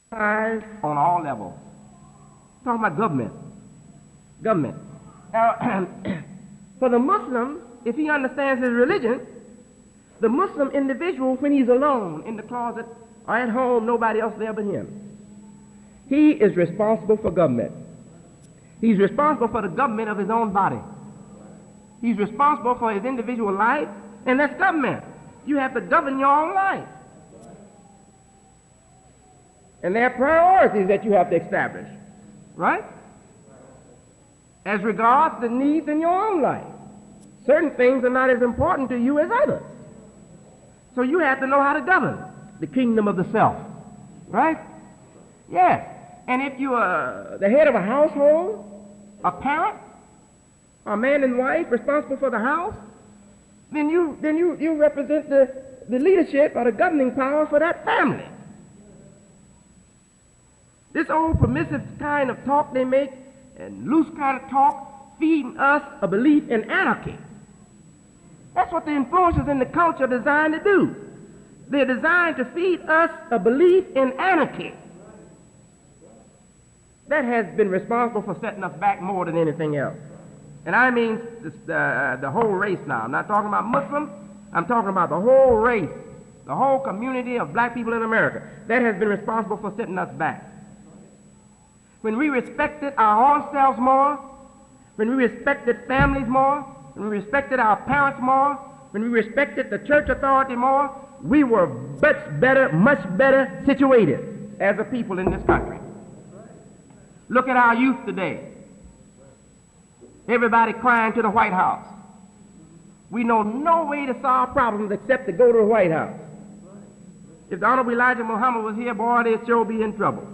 on all levels. Talking about government. Government. Now, for the Muslim, if he understands his religion, the Muslim individual, when he's alone in the closet or at home, nobody else there but him, he is responsible for government. He's responsible for the government of his own body. He's responsible for his individual life, and that's government. You have to govern your own life. And there are priorities that you have to establish, right? As regards the needs in your own life. Certain things are not as important to you as others. So you have to know how to govern the kingdom of the self, right? Yes. And if you are the head of a household, a parent, a man and wife responsible for the house, then you represent the leadership or the governing power for that family. This old permissive kind of talk they make and loose kind of talk feeding us a belief in anarchy. That's what the influences in the culture are designed to do. They're designed to feed us a belief in anarchy. That has been responsible for setting us back more than anything else. And I mean the whole race now. I'm not talking about Muslims. I'm talking about the whole race, the whole community of black people in America. That has been responsible for setting us back. When we respected our own selves more, when we respected families more, when we respected our parents more, when we respected the church authority more, we were much better situated as a people in this country. Look at our youth today. Everybody crying to the White House. We know no way to solve problems except to go to the White House. If the Honorable Elijah Muhammad was here, boy, they'd sure be in trouble.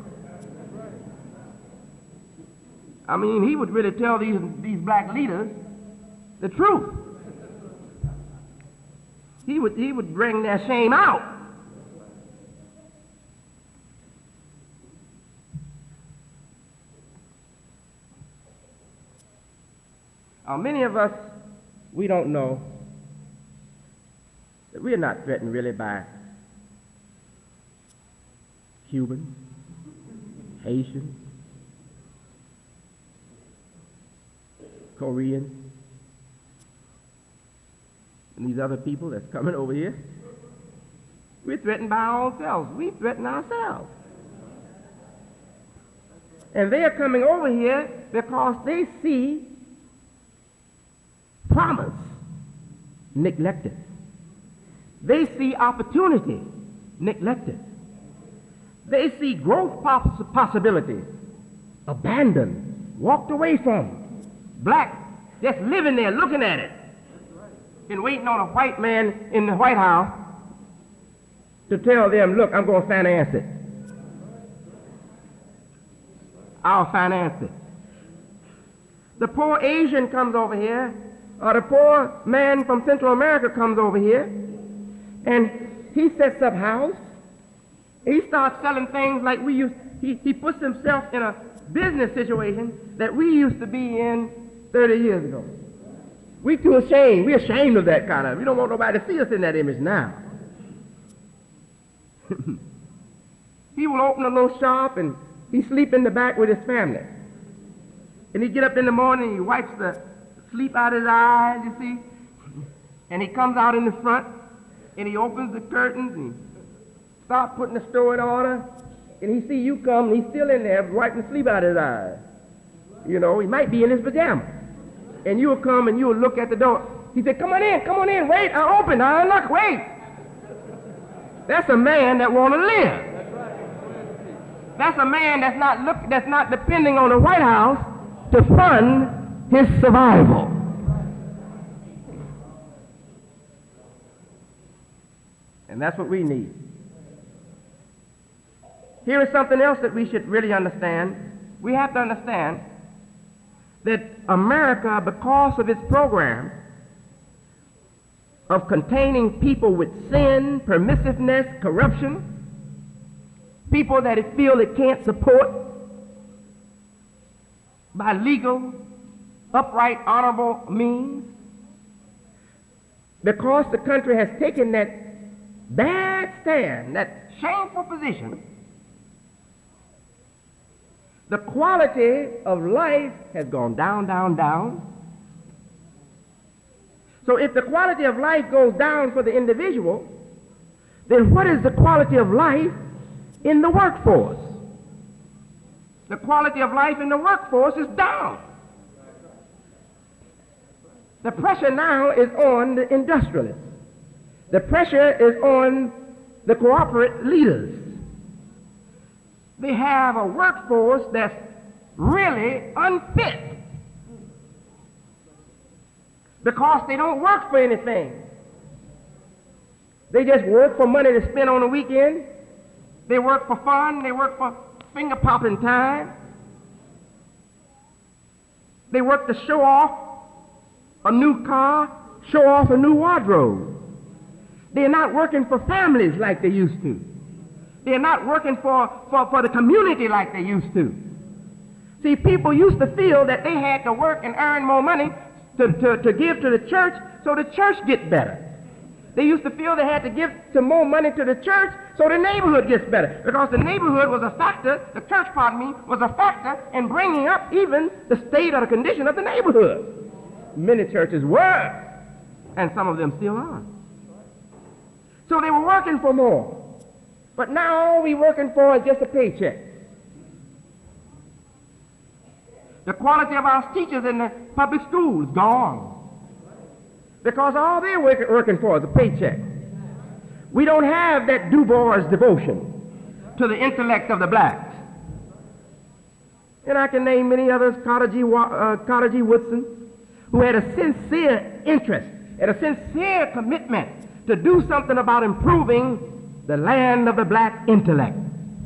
I mean, he would really tell these black leaders the truth. He would bring their shame out. Many of us, we don't know that we're not threatened really by Cubans, Haitians, Koreans, and these other people that's coming over here. We're threatened by our own selves. We threaten ourselves. And they are coming over here because they see promise neglected. They see opportunity neglected. They see growth possibilities abandoned, walked away from. Black just living there looking at it. Been waiting on a white man in the White House to tell them, look, I'm going to finance it. I'll finance it. The poor Asian comes over here, or the poor man from Central America comes over here, and he sets up house. He starts selling things like we used. He puts himself in a business situation that we used to be in 30 years ago. We're too ashamed. We're ashamed of that kind of. We don't want nobody to see us in that image now. He will open a little shop and he sleep in the back with his family. And he get up in the morning and he wipes the sleep out of his eyes, you see. And he comes out in the front and he opens the curtains and he starts putting the store in order. And he see you come and he's still in there wiping the sleep out of his eyes. You know, he might be in his pajamas. And you'll come and you'll look at the door. He said, come on in, wait, I opened, I unlocked, wait. That's a man that want to live. That's a man that's not depending on the White House to fund his survival. And that's what we need. Here is something else that we should really understand. We have to understand that America, because of its program of containing people with sin, permissiveness, corruption, people that it feel it can't support by legal, upright, honorable means, because the country has taken that bad stand, that shameful position the quality of life has gone down, down, down. So if the quality of life goes down for the individual, then what is the quality of life in the workforce? The quality of life in the workforce is down. The pressure now is on the industrialists. The pressure is on the corporate leaders. They have a workforce that's really unfit because they don't work for anything. They just work for money to spend on the weekend. They work for fun. They work for finger-popping time. They work to show off a new car, show off a new wardrobe. They're not working for families like they used to. They're not working for the community like they used to. See, people used to feel that they had to work and earn more money to give to the church so the church gets better. They used to feel they had to give more money to the church so the neighborhood gets better. Because the neighborhood was a factor, the church, was a factor in bringing up even the state or the condition of the neighborhood. Many churches were, and some of them still are. So they were working for more. But now all we're working for is just a paycheck. The quality of our teachers in the public schools gone. Because all they're working for is a paycheck. We don't have that Du Bois devotion to the intellect of the blacks. And I can name many others, Carter G. Woodson, who had a sincere interest and a sincere commitment to do something about improving the land of the black intellect.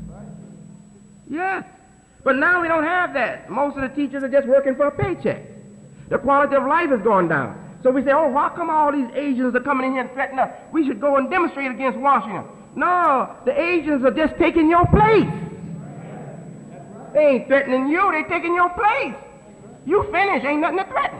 Yes. But now we don't have that. Most of the teachers are just working for a paycheck. The quality of life has gone down. So we say, oh, why come all these Asians are coming in here and threatening us? We should go and demonstrate against Washington. No, the Asians are just taking your place. They ain't threatening you, they're taking your place. You finished, ain't nothing to threaten.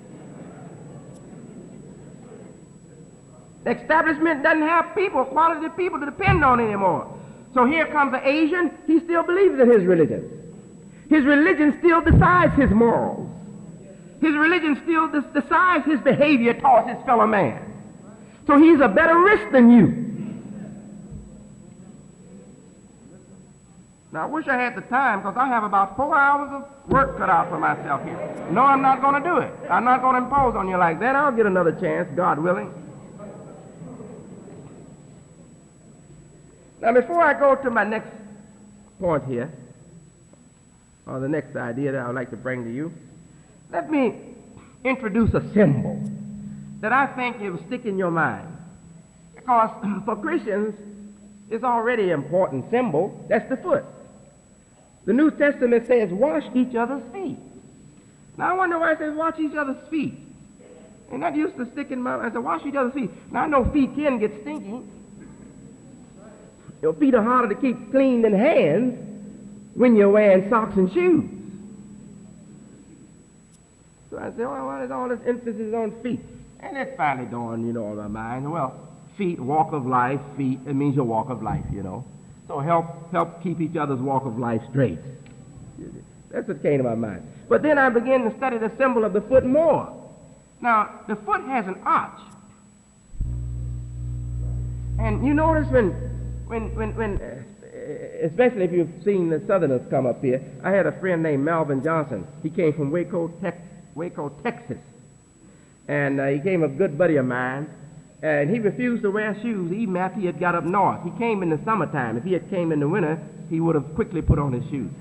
The establishment doesn't have people, quality people to depend on anymore. So here comes an Asian, he still believes in his religion. His religion still decides his morals. His religion still decides his behavior towards his fellow man. So he's a better risk than you. Now, I wish I had the time, because I have about 4 hours of work cut out for myself here. No, I'm not going to do it. I'm not going to impose on you like that. I'll get another chance, God willing. Now, before I go to my next point here, or the next idea that I would like to bring to you, let me introduce a symbol that I think it will stick in your mind. Because for Christians, it's already an important symbol. That's the foot. The New Testament says, wash each other's feet. Now, I wonder why it says wash each other's feet. And that used to stick in my mind. I said, wash each other's feet. Now, I know feet can get stinky. Your feet are harder to keep clean than hands when you're wearing socks and shoes. So I said, well, what is all this emphasis on feet? And it finally dawned, on my mind. Well, feet, walk of life, feet, it means your walk of life, So help keep each other's walk of life straight. That's what came to my mind. But then I began to study the symbol of the foot more. Now, the foot has an arch. And you notice when especially if you've seen the Southerners come up here, I had a friend named Melvin Johnson. He came from Waco, Texas. And he came a good buddy of mine. And he refused to wear shoes even after he had got up north. He came in the summertime. If he had came in the winter, he would have quickly put on his shoes.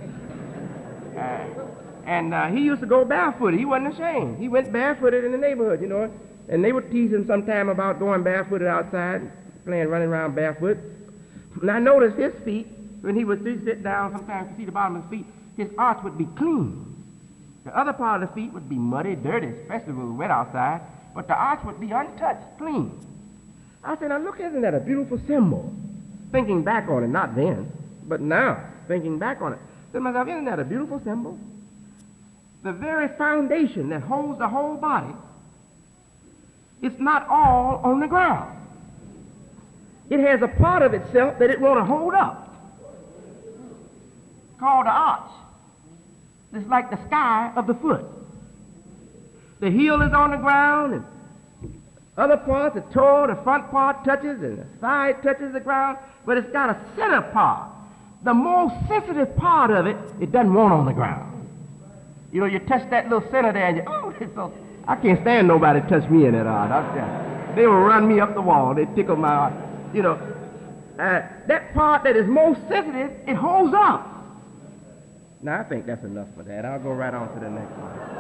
And he used to go barefooted. He wasn't ashamed. He went barefooted in the neighborhood, And they would tease him sometime about going barefooted outside, running around barefoot. And I noticed his feet, when he would sit down, sometimes you see the bottom of his feet, his arch would be clean. The other part of the feet would be muddy, dirty, especially when it was wet outside, but the arch would be untouched, clean. I said, now look, isn't that a beautiful symbol? Thinking back on it, not then, but now, thinking back on it. I said to myself, isn't that a beautiful symbol? The very foundation that holds the whole body, it's not all on the ground. It has a part of itself that it want to hold up, called the arch. It's like the sky of the foot. The heel is on the ground, and other parts, the toe, the front part touches, and the side touches the ground, but it's got a center part. The most sensitive part of it, it doesn't want on the ground. You know, you touch that little center there, and you, oh, it's so, I can't stand nobody touch me in that art. They will run me up the wall. They tickle my art. You know, that part that is most sensitive, it holds up. Now, I think that's enough for that. I'll go right on to the next one.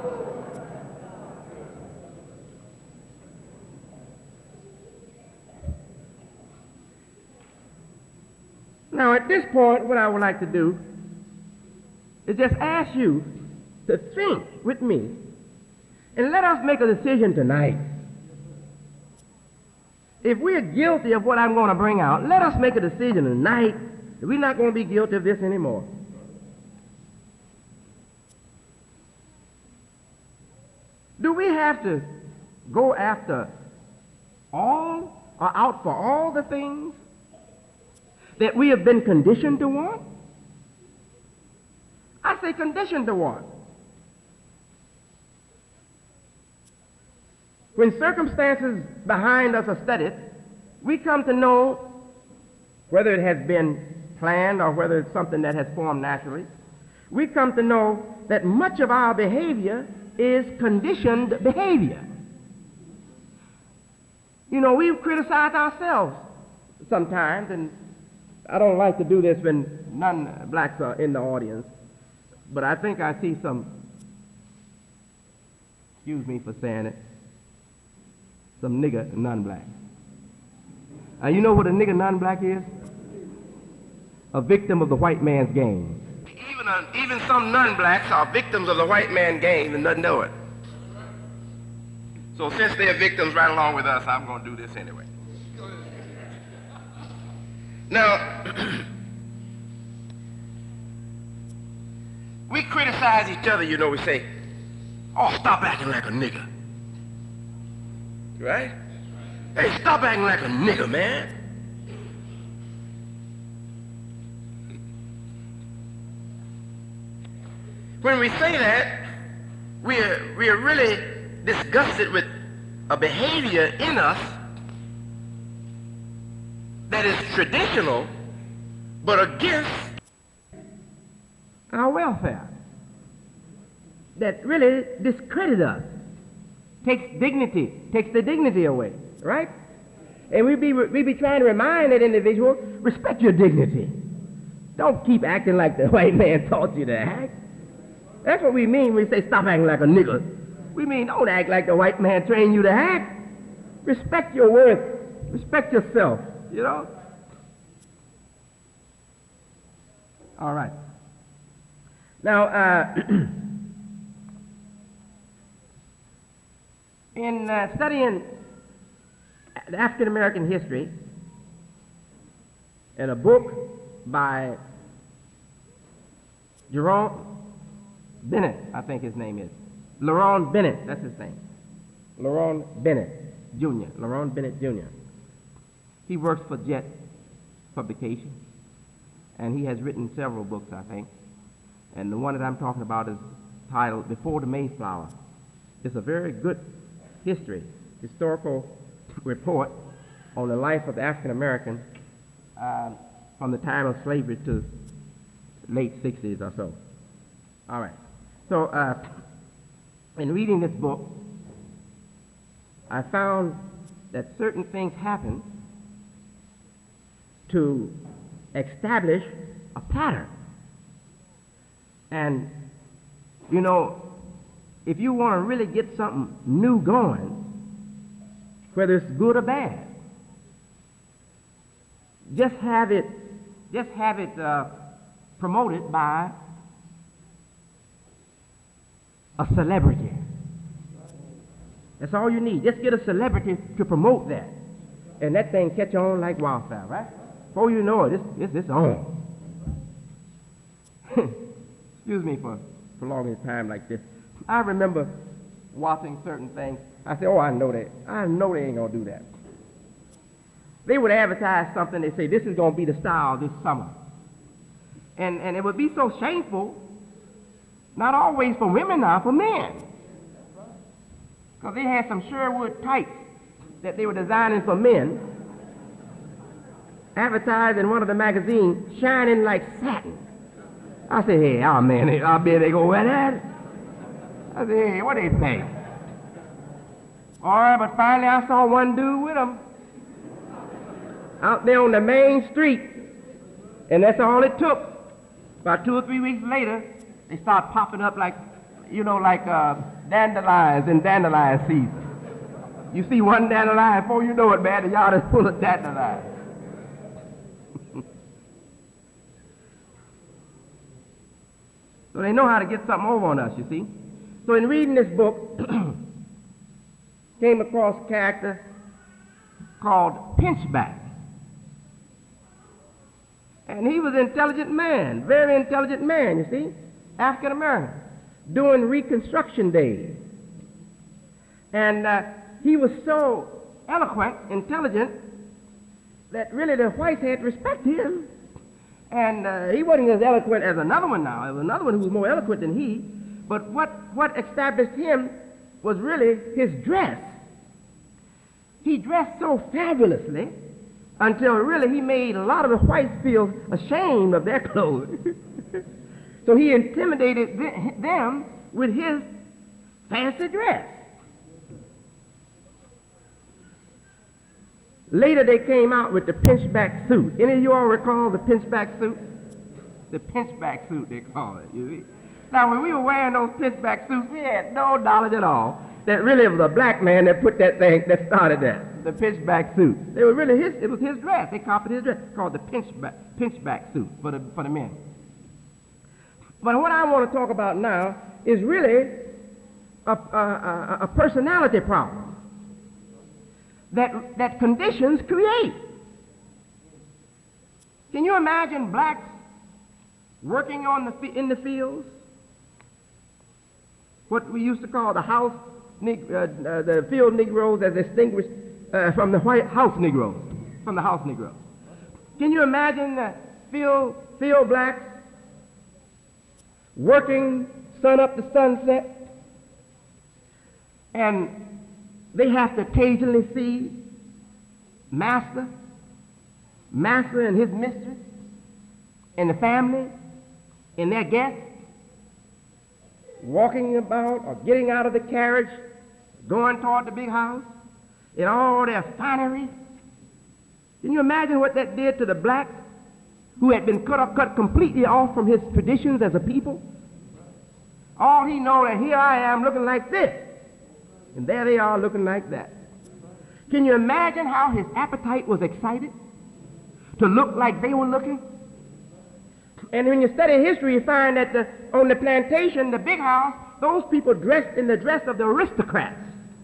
Now, at this point, what I would like to do is just ask you to think with me and let us make a decision tonight. If we're guilty of what I'm going to bring out, let us make a decision tonight that we're not going to be guilty of this anymore. Do we have to go after all or out for all the things that we have been conditioned to want? I say conditioned to want. When circumstances behind us are studied, we come to know whether it has been planned or whether it's something that has formed naturally. We come to know that much of our behavior is conditioned behavior. You know, we criticize ourselves sometimes, and I don't like to do this when non-blacks are in the audience, but I think I see some, excuse me for saying it, some nigger non-blacks. You know what a nigger non-black is? A victim of the white man's game. Even some non-blacks are victims of the white man's game and doesn't know it. So since they're victims right along with us, I'm going to do this anyway. Now, we criticize each other, you know, we say, oh, stop acting like a nigger. Right? Hey, stop acting like a nigger, man. When we say that, we're really disgusted with a behavior in us that is traditional, but against our welfare, that really discredits us, takes the dignity away, right? And we be trying to remind that individual, respect your dignity. Don't keep acting like the white man taught you to act. That's what we mean when we say stop acting like a nigger. We mean don't act like the white man trained you to act. Respect your worth. Respect yourself. You know? All right. Now, in studying African American history, in a book by Jerome Bennett, I think his name is. Lerone Bennett, that's his name. Lerone Bennett Jr. Lerone Bennett Jr. He works for Jet Publications, and he has written several books, I think. And the one that I'm talking about is titled Before the Mayflower. It's a very good historical report on the life of the African American from the time of slavery to late 60s or so. All right. So in reading this book, I found that certain things happened to establish a pattern. And, you know, if you want to really get something new going, whether it's good or bad, just have it promoted by a celebrity. That's all you need. Just get a celebrity to promote that, and that thing catch on like wildfire, right? Before you know it, it's on. Excuse me for prolonging time like this. I remember watching certain things. I said, oh, I know they ain't gonna do that. They would advertise something. They say this is gonna be the style this summer, and it would be so shameful Not always for women now, for men. Because they had some Sherwood tights that they were designing for men, advertised in one of the magazines, shining like satin. I said, hey, oh man, I bet they go wear that. I said, hey, what they think? All right, but finally I saw one dude with them out there on the main street, and that's all it took. About 2 or 3 weeks later, they start popping up like, like dandelions in dandelion season. You see one dandelion, before you know it, man, the yard is full of dandelions. So they know how to get something over on us, you see. So in reading this book, came across a character called Pinchback. And he was an intelligent man, very intelligent man, you see, African American, during Reconstruction days. And he was so eloquent, intelligent, that really the whites had to respect him. And he wasn't as eloquent as another one now. There was another one who was more eloquent than he. But what established him was really his dress. He dressed so fabulously until really he made a lot of the whites feel ashamed of their clothes. So he intimidated them with his fancy dress. Later they came out with the pinchback suit. Any of you all recall the pinchback suit? The pinchback suit, they call it, you see. Now, when we were wearing those pinchback suits, we had no knowledge at all that really it was a black man that put that thing, that started that, the pinchback suit. They were really it was his dress. They copied his dress, called the pinchback suit for the men. But what I want to talk about now is really a personality problem that conditions create. Can you imagine blacks working in the fields? What we used to call the field Negroes, as distinguished from the white house Negroes, from the house Negroes. Can you imagine the field blacks working sun up to sunset, and they have to occasionally see master and his mistress and the family and their guests walking about or getting out of the carriage, going toward the big house in all their finery. Can you imagine what that did to the black who had been cut completely off from his traditions as a people? All he knows that here I am looking like this, and there they are looking like that. Can you imagine how his appetite was excited to look like they were looking? And when you study history, you find that on the plantation, the big house, those people dressed in the dress of the aristocrats.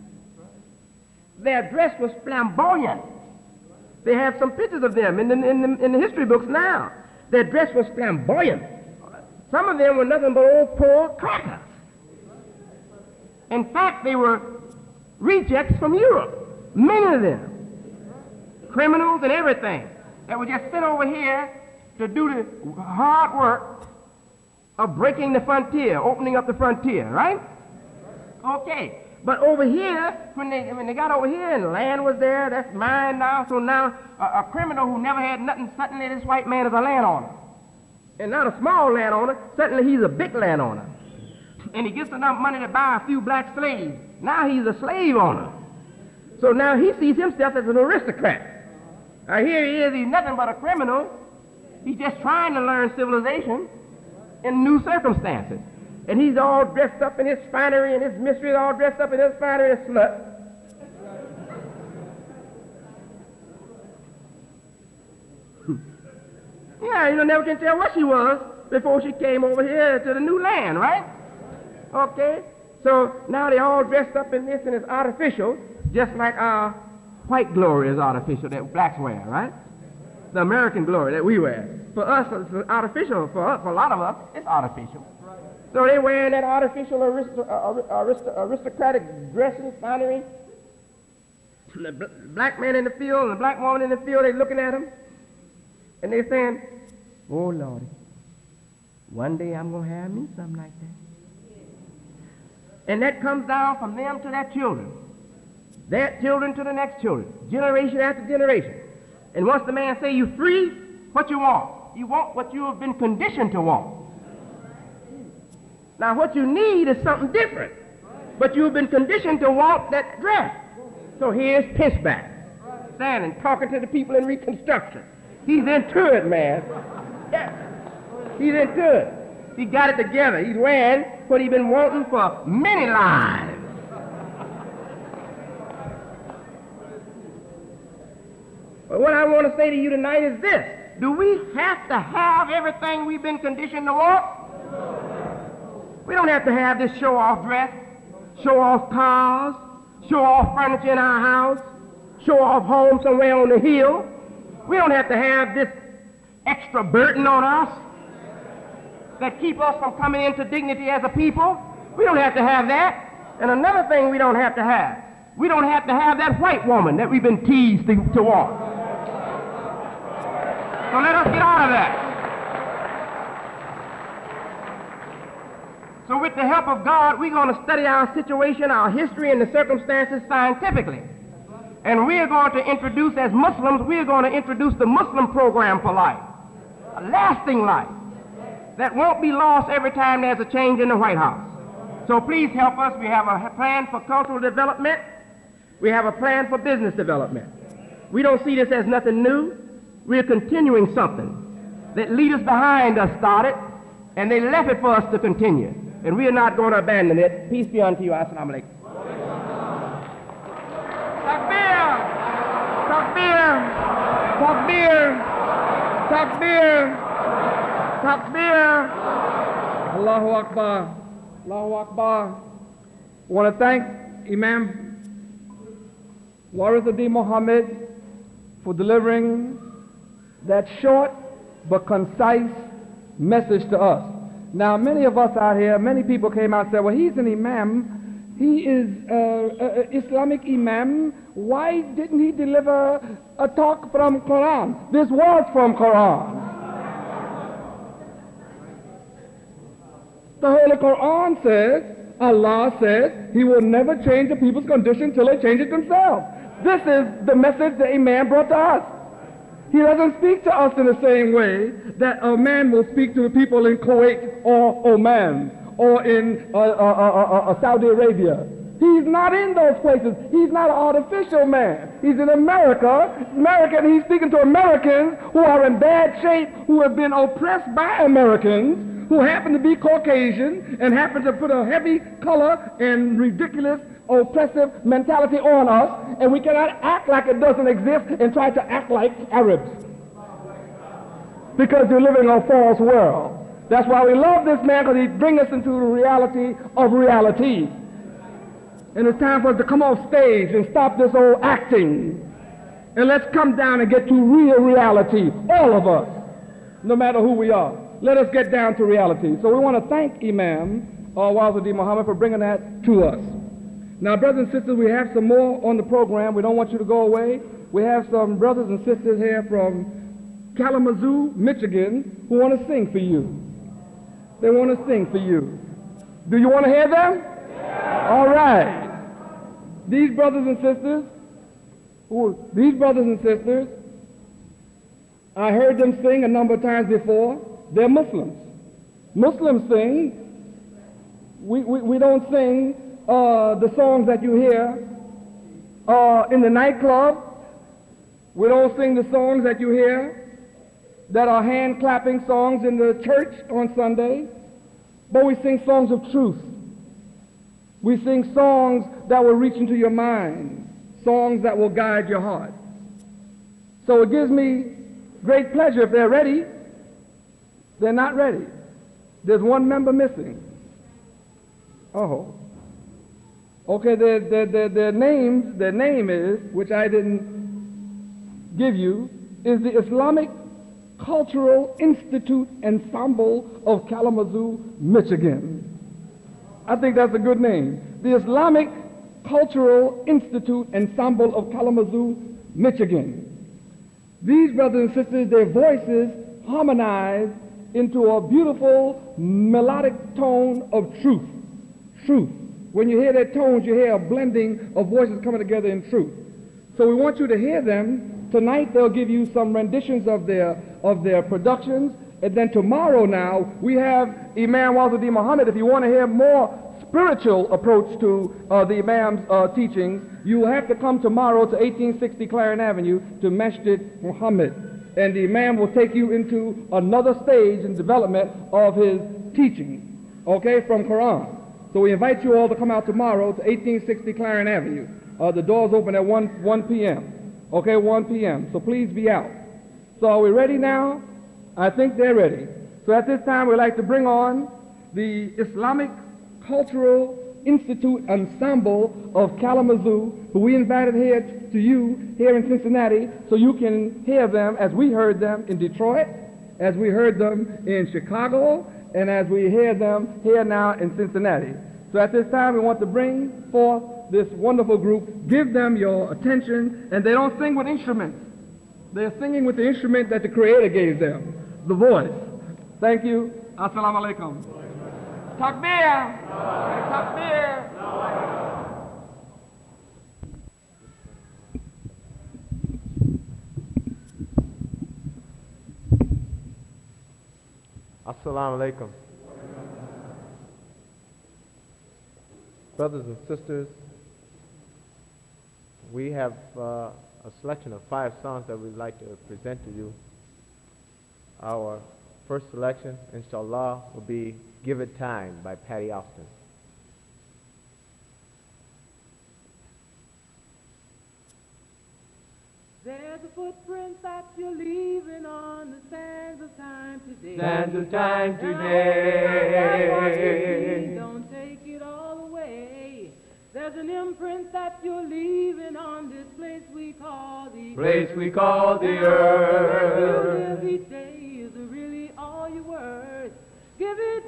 Their dress was flamboyant. They have some pictures of them in the history books now. Their dress was flamboyant. Some of them were nothing but old poor crackers. In fact, they were rejects from Europe, many of them, criminals and everything, that were just sent over here to do the hard work of breaking the frontier, opening up the frontier, right? Okay, but over here, when they got over here and land was there, that's mine now, so now a criminal who never had nothing, suddenly this white man is a landowner. And not a small landowner, suddenly he's a big landowner. And he gets enough money to buy a few black slaves. Now he's a slave owner. So now he sees himself as an aristocrat. Now here he is, he's nothing but a criminal. He's just trying to learn civilization in new circumstances. And he's all dressed up in his finery, and his mistress is all dressed up in his finery, a slut. Yeah, you never can tell what she was before she came over here to the new land, right? Okay? So now they're all dressed up in this, and it's artificial, just like our white glory is artificial that blacks wear, right? The American glory that we wear. For us, it's artificial. For a lot of us, it's artificial. So they're wearing that artificial aristocratic dressing, finery. The black man in the field and the black woman in the field, they're looking at them, and they're saying, oh, Lordy, one day I'm going to have me something like that. And that comes down from them to their children to the next children, generation after generation. And once the man say you free, what you want? You want what you have been conditioned to want. Now what you need is something different, but you've been conditioned to want that dress. So here's Pinchback, standing, talking to the people in Reconstruction. He's into it, man. Yeah. He's into it. He got it together. He's wearing what he's been wanting for many lives. But what I want to say to you tonight is this. Do we have to have everything we've been conditioned to want? We don't have to have this show-off dress, show-off cars, show-off furniture in our house, show-off home somewhere on the hill. We don't have to have this extra burden on us that keep us from coming into dignity as a people. We don't have to have that. And another thing we don't have to have that white woman that we've been teased to want. So let us get out of that. So with the help of God, we're going to study our situation, our history, and the circumstances scientifically. And we're going to introduce, as Muslims, we're going to introduce the Muslim program for life. A lasting life that won't be lost every time there's a change in the White House. So please help us. We have a plan for cultural development. We have a plan for business development. We don't see this as nothing new. We're continuing something that leaders behind us started, and they left it for us to continue. And we are not going to abandon it. Peace be unto you. Assalamu alaikum. Takbir! Takbir! Takbir! Takbir! Takbir! Allahu Akbar. Allahu Akbar. I want to thank Imam Warithuddin Muhammad for delivering that short but concise message to us. Now, many of us out here, many people came out and said, well, he's an imam. He is Islamic imam. Why didn't he deliver a talk from Quran? This was from Quran. The Holy Quran says, Allah says, he will never change the people's condition until they change it themselves. This is the message that Imam brought to us. He doesn't speak to us in the same way that a man will speak to the people in Kuwait or Oman or in Saudi Arabia. He's not in those places. He's not an artificial man. He's in America, and he's speaking to Americans who are in bad shape, who have been oppressed by Americans, who happen to be Caucasian and happen to put a heavy color and ridiculous oppressive mentality on us, and we cannot act like it doesn't exist and try to act like Arabs because you're living in a false world. That's why we love this man, because he brings us into the reality of reality. And it's time for us to come off stage and stop this old acting, and let's come down and get to real reality, all of us, no matter who we are. Let us get down to reality. So we want to thank Imam Warithuddin Muhammad for bringing that to us. Now, brothers and sisters, we have some more on the program. We don't want you to go away. We have some brothers and sisters here from Kalamazoo, Michigan, who want to sing for you. They want to sing for you. Do you want to hear them? Yeah. All right. These brothers and sisters, I heard them sing a number of times before. They're Muslims. Muslims sing. We don't sing the songs that you hear in the nightclub. We don't sing the songs that you hear that are hand-clapping songs in the church on Sunday, but we sing songs of truth. We sing songs that will reach into your mind, songs that will guide your heart. So it gives me great pleasure if they're ready. They're not ready. There's one member missing. Oh. Okay, their name is, which I didn't give you, is the Islamic Cultural Institute Ensemble of Kalamazoo, Michigan. I think that's a good name. The Islamic Cultural Institute Ensemble of Kalamazoo, Michigan. These brothers and sisters, their voices harmonize into a beautiful melodic tone of truth. Truth. When you hear their tones, you hear a blending of voices coming together in truth. So we want you to hear them. Tonight they'll give you some renditions of their productions. And then tomorrow now, we have Imam Wazuddin Muhammad. If you want to hear more spiritual approach to the Imam's teachings, you will have to come tomorrow to 1860 Claren Avenue to Masjid Muhammad. And the Imam will take you into another stage in development of his teachings, okay, from Quran. So we invite you all to come out tomorrow to 1860 Claren Avenue. The doors open at 1 p.m., okay, 1 p.m. So please be out. So are we ready now? I think they're ready. So at this time, we'd like to bring on the Islamic Cultural Institute Ensemble of Kalamazoo, who we invited here to you here in Cincinnati, so you can hear them as we heard them in Detroit, as we heard them in Chicago, and as we hear them here now in Cincinnati. So at this time, we want to bring forth this wonderful group. Give them your attention, and they don't sing with instruments. They're singing with the instrument that the Creator gave them, the voice. Thank you. Assalamu alaikum. Takbir! Takbir! Assalamu alaikum. Brothers and sisters, we have a selection of 5 songs that we'd like to present to you. Our first selection, inshallah, will be Give It Time by Patty Austin. There's a footprint that you're leaving on the sands of time today. Sands of time today. Don't take it all away. There's an imprint that you're leaving on this place we call the earth. You live each day is really all you're worth. Give it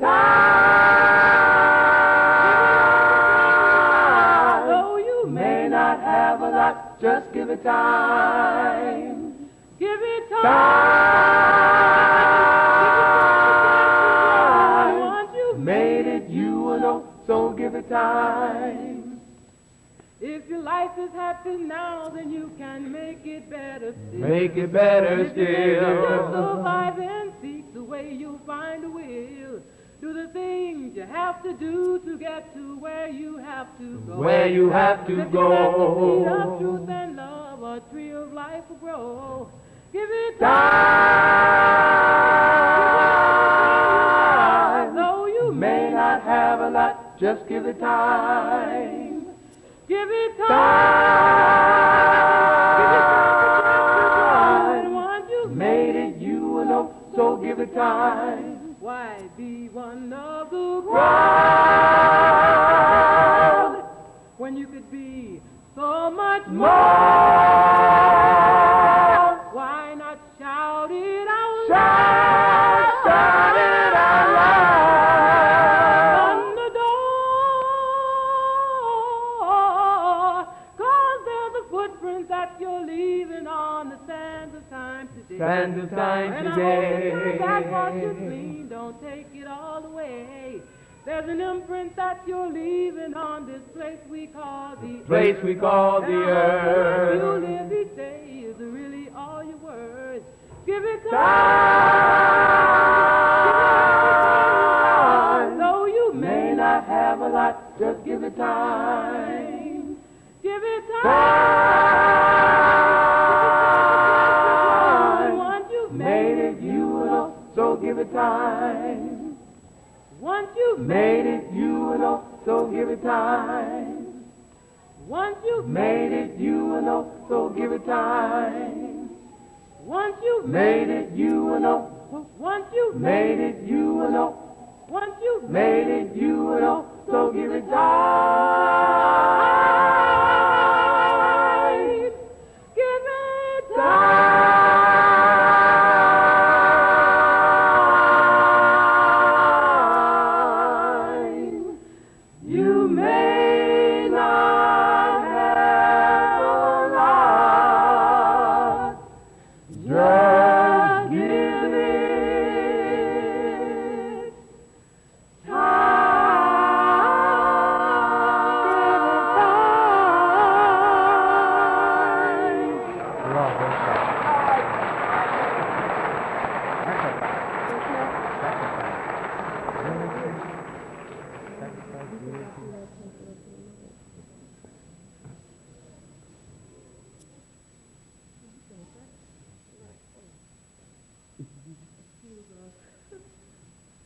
time. Though you may not have a lot, just give it time. Give it time. Once you've made it, you will know, so give it time. If your life is happy now, then you can make it better still. Make it better If you still. just survive and seek the way you'll find a will. Do the things you have to do to get to where you have to go. Where you have to If you go. plant the seed of truth and love, a tree of life will grow. Give it time. Though you may not have a lot, just give it time. Give it time. Give it time. And once you've made it, you will know, so give it time. Why be one of the crowd when you could be so much more? Why not shout it out loud? Shout it out loud. On the door, 'cause there's a footprint that you're leaving on the sands of time today. Sands of time And today. I hope you got what you clean, don't take it all away. There's an imprint that you're leaving on this place we call the Place we call the And earth. you live each day is really all you're worth. Give it time. Though you may not have a lot, just give it time. Give it time. Once you've made it, you will know, so give it time. Once you've made it, you will know, so give it time. Once you've made it, you will know, so give it time. Once you've made it, you will know. Once you've made it, you will know. Once you've made it, you will know, so give it time. Give it time. You may not have a lot, just give it time.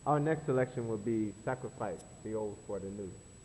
Our next selection will be Sacrifice the Old for the New.